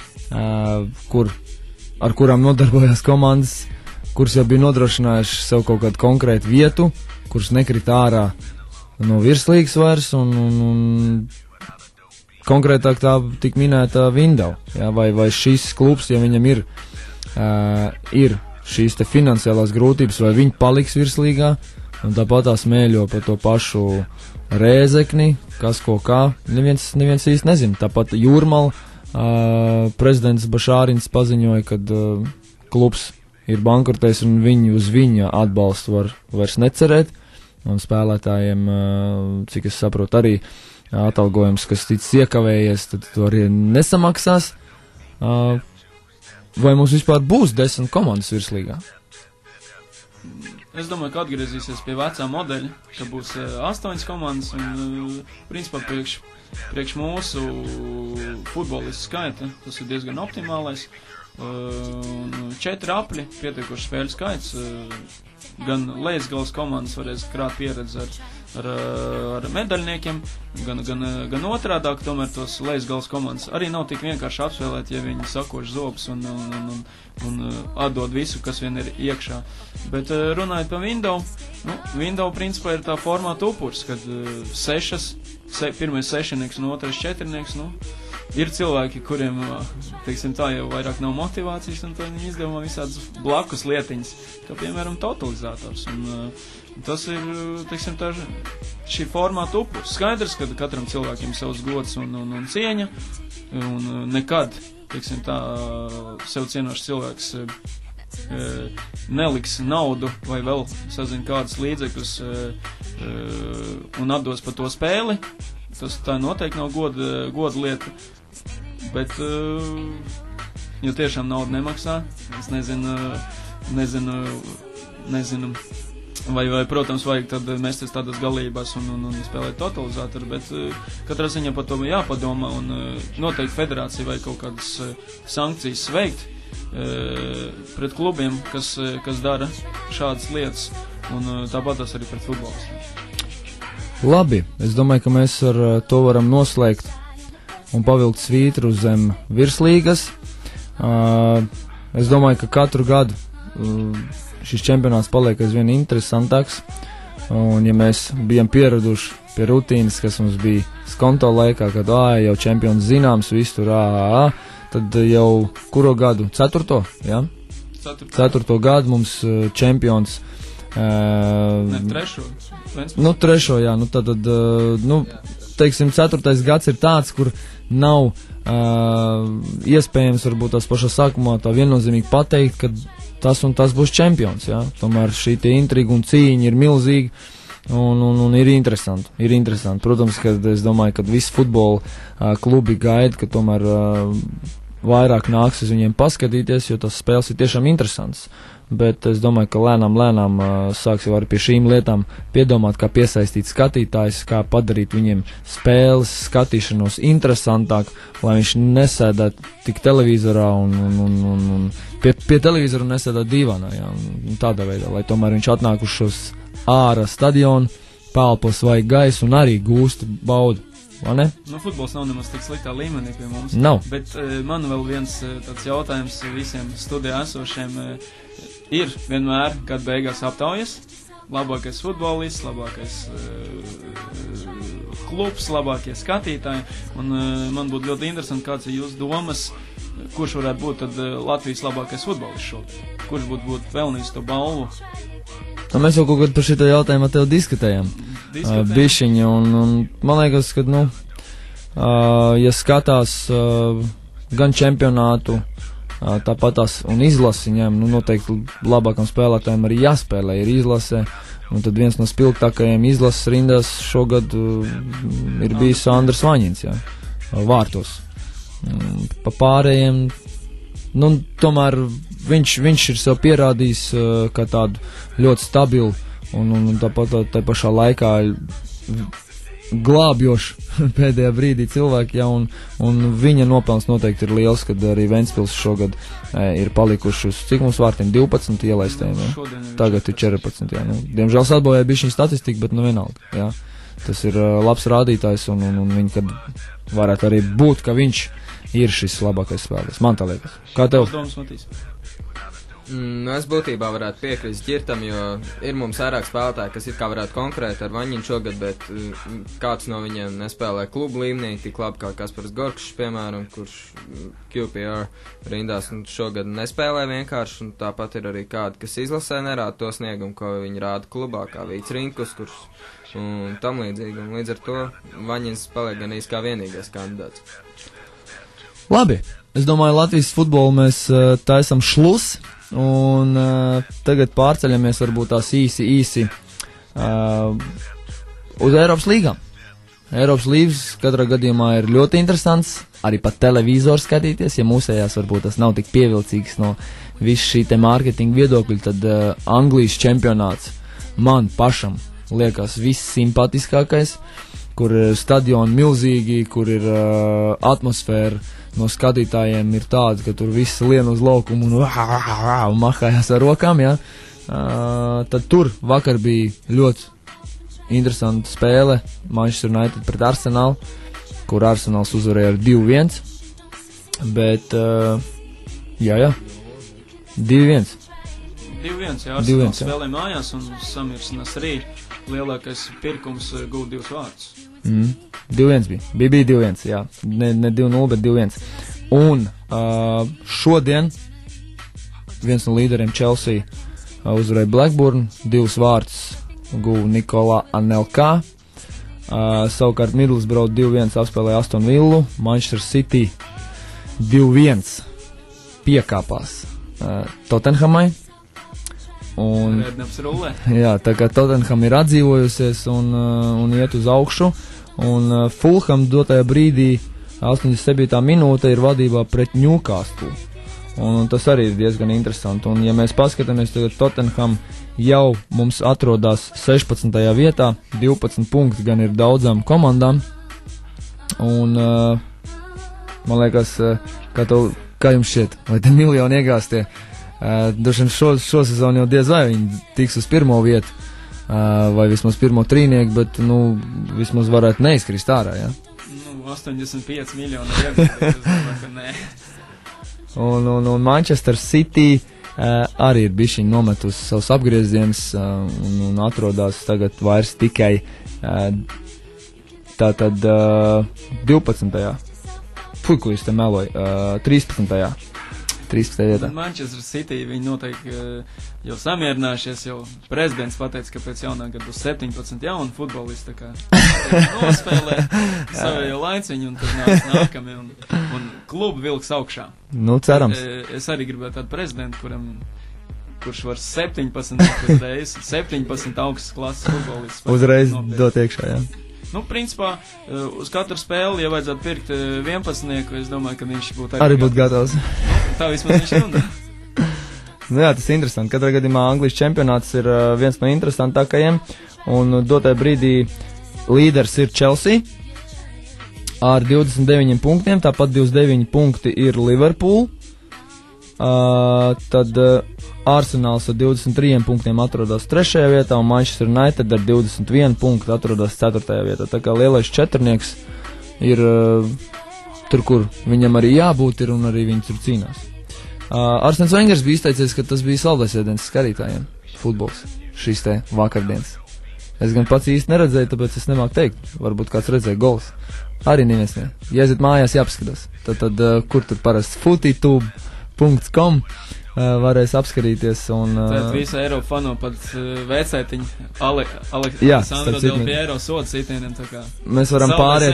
S1: ar kurām nodarbojās komandas, kuras jau bija nodrošinājuši sev kaut kādu konkrētu vietu, kuras nekrita ārā no virslīgas vairs, un konkrētāk tā tik minēta Vindau, jā, vai šis klubs, ja viņam ir šīs te finansiālās grūtības, vai viņi paliks virslīgā, un tāpat tā smēļo par to pašu Rēzekni, kas ko kā, neviens īsti nezina. Tāpat Jūrmala prezidents Bašārins paziņoja, kad klubs ir bankrotējis un viņi uz viņa atbalstu var vairs necerēt, un spēlētājiem, cik es saprotu, arī atalgojums, kas ticis iekavējies, tad to arī nesamaksās. Vai mums vispār būs 10 komandas virslīgā?
S4: Es domāju, ka atgriezīsies pie vecā modeļa, ka būs 8 komandas, un principā priekš mūsu futbolistu skaita, tas ir diezgan optimālais. 4 apļi, pietiekoši spēļu skaits, gan Leisgals komandas varēs krāt pieredzi ar medaļniekiem, gan otrādāk, tomēr tos Leisgals komandas arī nav tik vienkārši apspēlēt, ja viņi sakož zobus un atdod visu, kas vien ir iekšā. Bet runājot par Window principā ir tā formāta upurs, kad pirmais sešinieks un otrais četrinieks, ir cilvēki, kuriem, teiksim tā, jau vairāk nav motivācijas, un tad viņi izdomā visādas blakus lietiņas, kā piemēram totalizators. Un tas ir, teiksim tā, šī formāta upurs. Skaidrs, ka katram cilvēkiem savs gods un cieņa, un nekad, teiksim tā, sev cienošs cilvēks neliks naudu vai vēl sazina kādus līdzekļus un atdos par to spēli. Tas tā noteikti nav goda lieta. Bet, ja tiešām naudu nemaksā, es nezinu, vai, protams, vajag tad mesties tādas galībās un spēlēt totalizatoru, bet katrā ziņā par to jāpadomā, un noteikti federācija vai kaut kādas sankcijas veikt pret klubiem, kas dara šādas lietas, un tāpat tas arī pret futbolistiem.
S1: Labi, es domāju, ka mēs ar to varam noslēgt un pavilkt svītru zem virslīgas. Es domāju, ka katru gadu šis čempionāts paliek aizvien interesantāks, un ja mēs bijām pieraduši pie rutīnas, kas mums bija skonto laikā, kad jau čempions zināms, visu tur tad jau kuro gadu? Ceturto, ja? Ceturto gadu mums čempions trešo, jā, tad teiksim, ceturtais gads ir tāds, kur nav iespējams varbūt tās pašā sākumā tā viennozīmīgi pateikt, ka tas un tas būs čempions, jā. Tomēr šī tie intriga un cīņa ir milzīga un ir interesanti. Protams, ka es domāju, ka visi futbola klubi gaida, ka tomēr vairāk nāks uz viņiem paskatīties, jo tas spēles ir tiešām interesants. Bet es domāju, ka lēnām sāks jau arī pie šīm lietām piedomāt, kā piesaistīt skatītājus, kā padarīt viņiem spēles skatīšanos interesantāk, lai viņš nesēdētu tik televizorā un pie televizora nesēdētu dīvānā, jā, un tādā veidā, lai tomēr viņš atnāk uz šos ārā stadionu, pelpo svaigu gaisu un arī gūst baudu.
S4: Futbols nav nemaz tik sliktā līmenī pie mums.
S1: Nav.
S4: Bet man vēl viens tāds jautājums visiem studijā esošiem ir vienmēr, kad beigās aptaujas, labākais futbolists, labākais klubs, labākie skatītāji, un man būtu ļoti interesanti, kāds ir jūsu domas, kurš varētu būt tad Latvijas labākais futbolists šodien, kurš būtu pelnījis to balvu.
S1: Mēs jau kaut kad par šito jautājumu ar tevi diskutējām. Bišķiņi, un man liekas, ka, ja skatās gan čempionātu, tāpatās un izlasi ņem, noteikti labākam spēlētājiem arī jāspēlē ir izlase, un tad viens no spilgtākajiem izlases rindās šogad ir bijis Andris Vaņins, jā, vārtos. Pa pārējiem, tomēr viņš ir sev pierādījis kā tādu ļoti stabilu un tāpat tā pašā laikā glābjošu pēdējā brīdī cilvēki, jā, un viņa nopelns noteikti ir liels, kad arī Ventspils šogad ir palikuši uz, cik mums vārtiem, 12 ielaistējiem, jā? Tagad ir 14, jā, diemžēl satbojāja bišķiņ statistika, bet vienalga, jā, tas ir labs rādītājs, un viņi, kad varētu arī būt, ka viņš ir šis labākais spēlētājs, man tā liekas. Kā tev?
S2: Es būtībā varētu piekrist Ģirtam, jo ir mums vairāk spēlētāji, kas it kā varētu konkurēt ar Vaņinu šogad, bet kāds no viņiem nespēlē klubu līmenī, tik labi kā Kaspars Gorkšs, piemēram, kurš QPR rindās šogad nespēlē vienkārši, un tāpat ir arī kādi, kas izlasē nerāda to sniegumu, ko viņi rāda klubā, kā Vīts Rinkus, kurš un tam līdzīgi, un līdz ar to Vaņins paliek gan kā vienīgais kandidāts.
S1: Labi, es domāju, Latvijas futbolu mēs taisam šlus. Un tagad pārceļamies varbūt tās īsi uz Eiropas līgām. Eiropas līgas katrā gadījumā ir ļoti interesants, arī pa televizoru skatīties, ja mūsējās varbūt tas nav tik pievilcīgs no visu šī te mārketinga viedokļa, tad Anglijas čempionāts man pašam liekas viss simpatiskākais, kur ir stadioni milzīgi, kur ir atmosfēra no skatītājiem ir tāda, ka tur viss lien uz laukumu un mahājās ar rokām, jā. Tad tur vakar bija ļoti interesanta spēle Manchester United pret Arsenalu, kur Arsenals uzvarēja ar 2-1, bet, jā, 2-1.
S4: 2-1, jā, Arsenals spēlē mājās un Samirs Nasrī lielākais pirkums gūt 2 vārdus.
S1: 2-1 bija 2-1, jā, ne 2-0, bet 2-1. Un šodien viens no līderiem Chelsea uzvarēja Blackburn, 2 vārdus guva Nikola Anelka. Savukārt Middlesbrough 2-1 apspēlēja Aston Villu, Manchester City 2-1 piekāpās Tottenhamai. Un, jā, tā kā Tottenham ir atdzīvojusies un iet uz augšu, un Fulham dotajā brīdī 87. minūte ir vadībā pret Newcastle. Un tas arī ir diezgan interesanti. Un ja mēs paskatāmies, tagad Tottenham jau mums atrodas 16. vietā, 12 punkti gan ir daudzām komandām. Un man liekas, kā jums šķiet, vai te miljoni iegāstie? Droši vien šo sezonu jau diez vai viņi tiks uz 1. vietu, vai vismaz 1. trīnieku, bet, vismaz varētu neizkrist ārā, jā?
S4: 85 miljoni iegāstie, nē.
S1: Un Manchester City arī ir bišķiņ nometusi savus apgriezienus un atrodas tagad vairs tikai tātad 12. Ko jūs te meloju? 13. vietā.
S4: Manchester City, viņi noteikti jau samierinājušies, jau prezidents pateica, ka pēc jaunā gada būs 17 jauni futbolisti, tā kā nospēlē savējo laiciņu, un tad nāks nākami, un klubu vilks augšā.
S1: Cerams.
S4: Es arī gribētu tādu prezidentu, kurš var 17 augstas klases futbolisti.
S1: Uzreiz dot iekšā, jā.
S4: Principā, uz katru spēli, ja vajadzētu pirkt 11, es domāju, ka viņš būtu
S1: arī būtu gatavs.
S4: Tā vismaz viņš runā.
S1: Jā, tas ir interesanti. Katrā gadījumā Anglijas čempionāts ir viens no interesantākajiem, un dotajā brīdī līderis ir Chelsea ar 29 punktiem, tāpat 29 punkti ir Liverpool, tad Arsenals ar 23 punktiem atrodas 3. vietā, un Manchester United ar 21 punktu atrodas 4. vietā. Tā kā lielais četrnieks ir tur, kur viņam arī jābūt ir, un arī viņi tur cīnās. Arsens Vengers bija izteicies, ka tas bija saldēsēdienas skatītājiem futbols šīs te vakardienas. Es gan pats īsti neredzēju, tāpēc es nemāku teikt. Varbūt kāds redzēja gols. Arī neviens ne. Ja aiziet mājās, jāpaskatās. Tad kur tur parasti futitube.com varēs apskatīties.
S4: Tad visu Eiropu fano pat vecētiņu Alessandro Del Piero sodu sitieniem.
S1: Mēs varam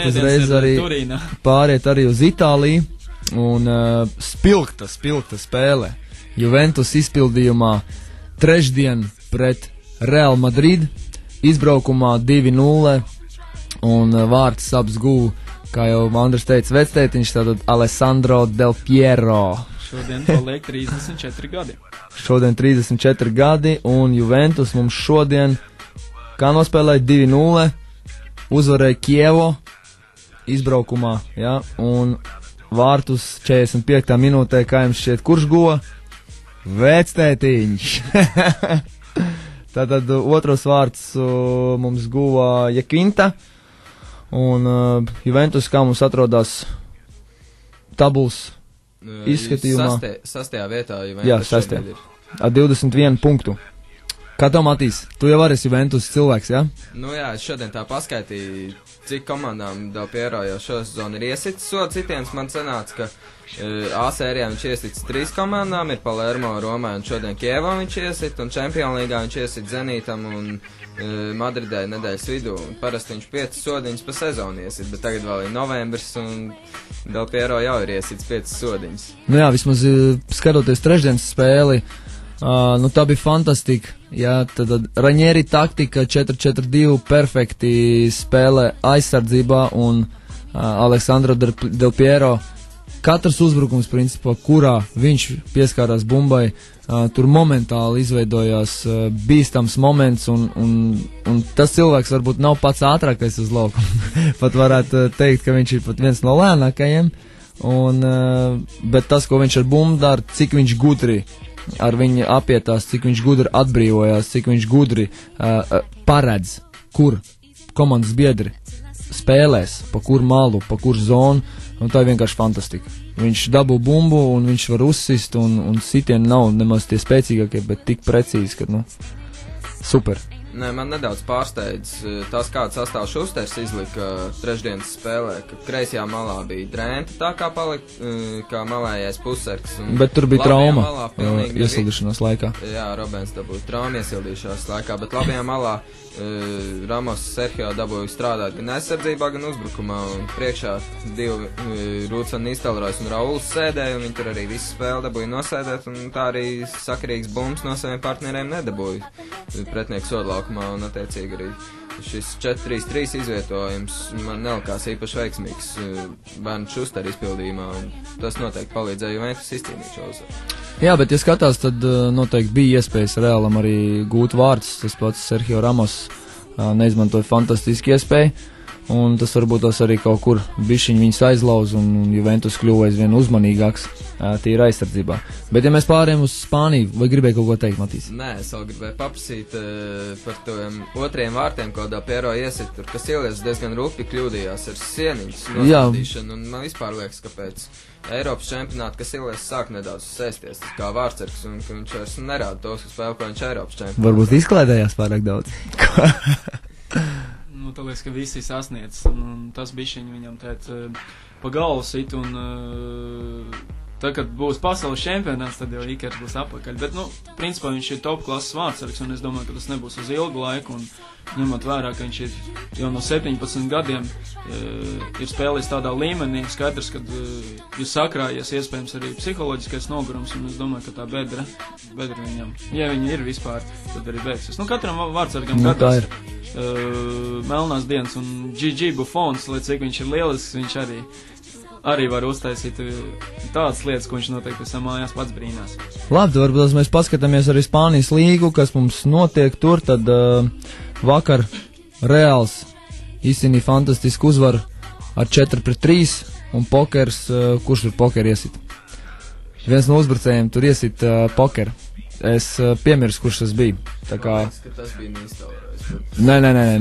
S1: pāriet arī uz Itāliju. Un spilgta spēle Juventus izpildījumā trešdien pret Real Madrid, izbraukumā 2-0, un vārds abs guva, kā jau Andris teica, vectētiņš, tātad Alessandro Del Piero.
S4: Šodien paliek 34 gadi.
S1: Šodien 34 gadi, un Juventus mums šodien, kā nospēlēja 2-0, uzvarēja Kievo izbraukumā, ja, un vārtus 45. minūtē, kā jums šķiet, kurš guva? Vectētiņš. Tātad otros vārds mums guva Jakinta, un Juventus, kā mums atrodas tabulas izskatījumā.
S2: 6. vietā Juventus.
S1: Jā, 6. Ar 21 punktu. Kā tev, Matīs? Tu jau esi Juventus cilvēks, jā?
S2: Jā, es šodien tā paskaitīju, cik komandām Del Piero jau šo sezonu ir iesitis sodu sitiens. Man sanāca, ka A sērijā viņš iesitis 3 komandām, ir Palermo, Romā un šodien Kievā viņš iesit, un Čempionu līgā viņš iesit Zenītam un Madridē nedēļas vidū. Parasti viņš 5 sodiņas pa sezonu iesit, bet tagad vēl ir novembris, un Del Piero jau ir iesits 5 sodiņas.
S1: Jā, vismaz skatoties trešdienas spēli, tā bija fantastika. Jā, tad Raņēri taktika 4-4-2 perfekti spēlē aizsardzībā, un Alessandro Del Piero katrs uzbrukums, principā, kurā viņš pieskārās bumbai, tur momentāli izveidojās bīstams moments, un tas cilvēks varbūt nav pats ātrākais uz laukumu. Pat varētu teikt, ka viņš ir pat viens no lēnākajiem, bet tas, ko viņš ar bumbu dara, cik viņš gudri ar viņu apietās, cik viņš gudri atbrīvojās, cik viņš gudri paredz, kur komandas biedri spēlēs, pa kur malu, pa kur zonu, un tā ir vienkārši fantastika. Viņš dabū bumbu, un viņš var uzsist, un sitieni nav nemaz tie spēcīgākie, bet tik precīzi, ka, super.
S2: Nē, man nedaudz pārsteidz tas, kāds sastāvs Šusters izlika trešdienas spēlē, ka kreisajā malā bija Drenta, tā kā palika, kā malējais pussargs.
S1: Bet tur bija trauma iesildīšanās laikā.
S2: Jā, Robens dabūja trauma iesildīšanās laikā, bet labajā malā Ramos Sergio dabūja strādāt gan aizsardzībā, gan uzbrukumā, un priekšā divi Rūts un Nistelrojs un Rauls sēdēja, un viņi tur arī visu spēli dabūja nosēdēt, un tā arī sakarīgs bumbs no saviem partneriem nedabūja pretnieku sodlaukumā, un attiecīgi arī šis 4-3-3 izvietojums man nelikās īpaši veiksmīgs bērnu Šustera izpildījumā, un tas noteikti palīdzēja Juventus izcīnīt šo uzvaru.
S1: Jā, bet ja skatās, tad noteikti bija iespējas Realam arī gūt vārds, tas pats Sergio Ramos neizmantoja fantastiski iespēju, un tas varbūt tas arī kaut kur bišķiņ viņus aizlauz, un Juventus kļuva aizvien uzmanīgāks tīri aizsardzībā. Bet ja mēs pārējām uz Spāniju, vai gribēji kaut ko teikt, Matīs?
S2: Nē, es vēl gribēju paprasīt par tiem otriem vārtiem, ko Piero iesit, tur Kasiljas diezgan rupi kļūdījās ar sieniņas nostādīšanu, un man vispār liekas, ka pēc Eiropas čempionāta Kasiljas sāk nedaudz sēsties kā vārtsargs, un ka viņš vairs nerāda tos spēli, ko viņš Eiropas čempionātā.
S1: Varbūt izklaidējās pārāk daudz.
S4: Tā liekas, ka visi sasniedz, un tas bišķiņi viņam tēt pa galvu sit, un tad, kad būs pasaules čempionāts, tad jau Ikers būs apakaļ, bet, principā viņš ir top klases vārtsargs, un es domāju, ka tas nebūs uz ilgu laiku, un ņemot vērā, ka viņš ir jau no 17 gadiem ir spēlējis tādā līmenī, skaidrs, kad ir sakrājies iespējams arī psiholoģiskais nogurums, un es domāju, ka tā bedra viņam, ja viņa ir vispār, tad arī beigsies. Katram vārtsargam gadās melnās dienas, un Gigi Buffons, lai cik viņš ir lielisks, viņš arī var uztaisīt tādas lietas, ko viņš noteikti visam mājās pats brīnās.
S1: Labi, varbūt mēs paskatāmies arī Spānijas līgu, kas mums notiek tur, tad vakar Reāls izcīnīja fantastisku uzvaru ar 4-3, un pokers, kurš tur pokeru iesit? Viens no uzbrucējiem tur iesit pokeru. Es piemirstu, kurš tas bija. Tā kā...
S2: Tas bija Nistelrojs.
S1: Nē,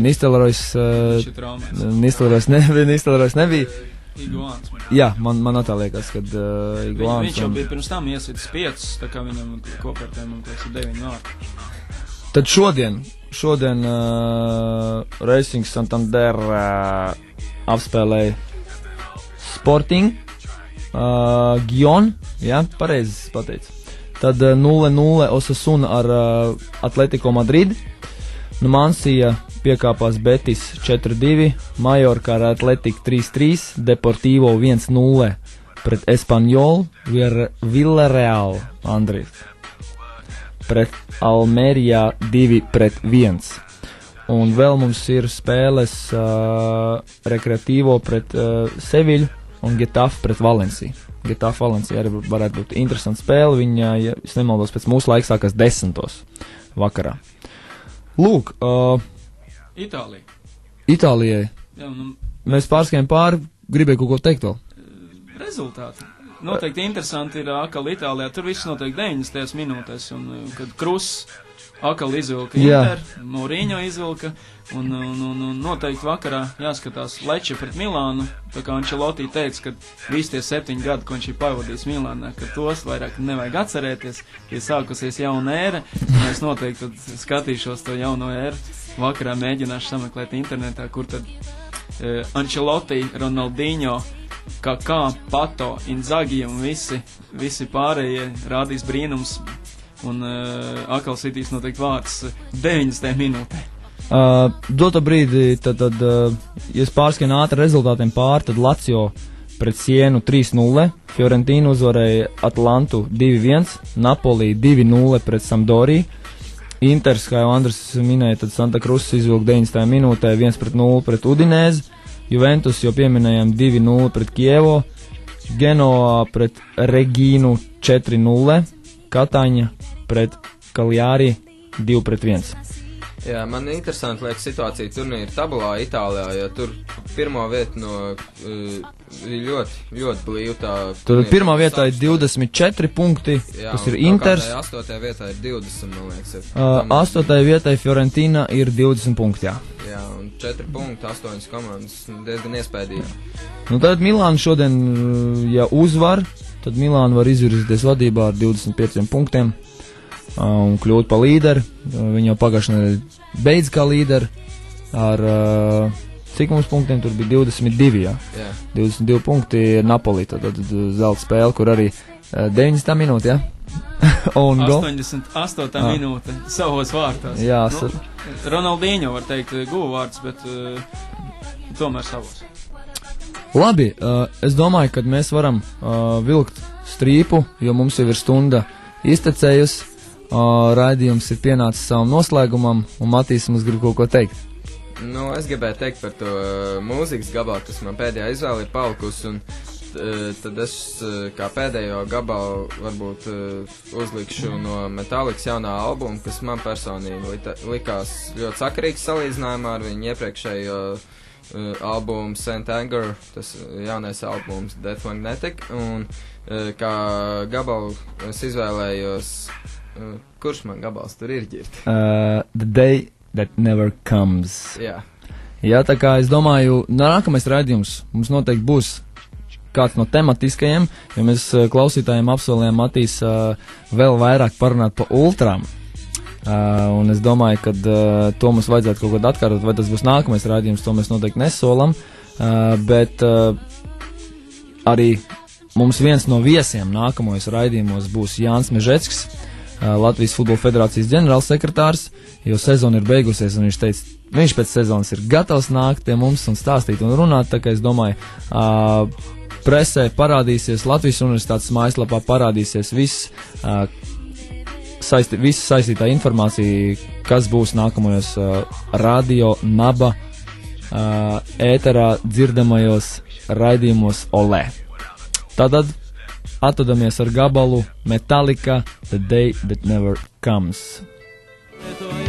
S1: Nistelrojs nebija.
S4: Iguāns.
S1: Jā, man atliekās, kad Iguāns.
S4: Viņš jau bija pirms tam iesitis 5, tā kā viņam kopērtēm un tas ir 9 vārti.
S1: Tad šodien Racing Santander apspēlēja Sporting Gion, jā, pareizi pateicu. Tad 0-0 Osasuna ar Atletico Madrid. Numansija piekāpās Betis 4-2, Mallorca ar Atletico 3-3, Deportivo 1-0 pret Espanyol, Villarreal, Andrijas, pret Almerijā 2-1. Un vēl mums ir spēles Recreativo pret Seviļu un Getafe pret Valenciju. Getafe Valencija arī varētu būt interesanta spēle, viņa, ja es nemaldos, pēc mūsu laika sākās 10. vakarā. Lūk, Itālijai.
S4: Jā,
S1: Mēs pārskajām pāri, gribēju kaut ko teikt vēl.
S4: Rezultāti. Noteikti interesanti ir akal Itālijā, tur viss noteikti 90. minūtēs, un kad Krus akal izvilka Inter, Mourinho izvilka, un noteikti vakarā jāskatās Lecce pret Milānu, tā kā Ancelotti teica, ka visi tie 7 gadi, ko viņš ir pavadījis Milānā, ka tos vairāk nevajag atcerēties, ja sākusies jauna ēra, un es noteikti tad skatīšos to jauno ēru, vakarā mēģināšu sameklēt internetā, kur tad Ancelotti, Ronaldinho, Kakā, Pato, Inzaghi un visi pārējie rādīs brīnums, un akal sitīs noteikti vārds 90. minūtē.
S1: Doto brīdi, tad ja es pārskanu ātri rezultātiem pār, tad Lazio pret Sienu 3-0, Fiorentina uzvarēja Atlantu 2-1, Napoli 2-0 pret Sampdoriju, Inters, kā jau Andris minēja, tad Santa Cruz izvilka 90. minūtē 1-0 pret Udinēzi, Juventus jau pieminējām 2-0 pret Kievo, Genoa pret Regīnu 4-0, Kataņa pret Kaljāri 2-1.
S2: Jā, man interesanti liekas situācija turnīra tabulā Itālijā, jo tur pirmo vietu no ļoti blīvi tā.
S1: Tad pirmā vietā ir 24 punkti,
S2: Jā,
S1: kas ir Inters.
S2: 8. vietā ir 20, man liekas.
S1: 8. vietai Fiorentina ir 20 punkti, jā.
S2: Jā, un 4 punkti, 8 komandas, diezgan iespējīgi.
S1: Nu, tad Milāna šodien, ja uzvar, tad Milāna var izvirzīties vadībā ar 25 punktiem un kļūt pa līderi. Viņa jau pagājušajā nedēļā beidz kā līderi ar, cik mums punktiem tur bija 22, jā?
S2: Jā.
S1: 22 punkti ir Napoli, tad zelta spēle, kur arī 90 minūte, jā? Un
S4: 88. minūte savos vārtās.
S1: Jā,
S4: Ronaldinho var teikt guva vārds, bet tomēr savos.
S1: Labi, es domāju, ka mēs varam vilkt strīpu, jo mums jau ir stunda iztecējusi. Raidījums ir pienācis savam noslēgumam, un Matīs mums grib kaut ko teikt.
S2: Nu, es gribēju teikt par to mūzikas gabalu, kas man pēdējā izvēle ir palikusi, un tad es kā pēdējo gabalu varbūt uzlikšu no Metallikas jaunā albuma, kas man personīgi likās ļoti sakarīgs salīdzinājumā ar viņu iepriekšējo albumu Saint Anger, tas jaunais albums Death Magnetic, un kā gabalu es izvēlējos. Kurš man gabals tur ir ģirt?
S1: The Day That Never Comes.
S2: Jā.
S1: Jā, tā kā es domāju, nākamais raidījums mums noteikti būs kāds no tematiskajiem, jo mēs klausītājiem apsolījām Matīs vēl vairāk parunāt pa ultrām. Un es domāju, ka to mums vajadzētu kaut kad atkārtot, vai tas būs nākamais raidījums, to mēs noteikti nesolam, bet arī mums viens no viesiem nākamajos raidījumos būs Jānis Mežeckis, Latvijas Futbola Federācijas ģenerālsekretārs, jo sezona ir beigusies, un viņš teica, viņš pēc sezonas ir gatavs nākt pie mums un stāstīt un runāt, tā kā es domāju, presē parādīsies, Latvijas universitātes mājaslapā parādīsies viss saistītā informācija, kas būs nākamajos radio, naba, ēterā dzirdamajos raidījumos Olē. Tātad atvadamies ar gabalu Metallica The Day That Never Comes.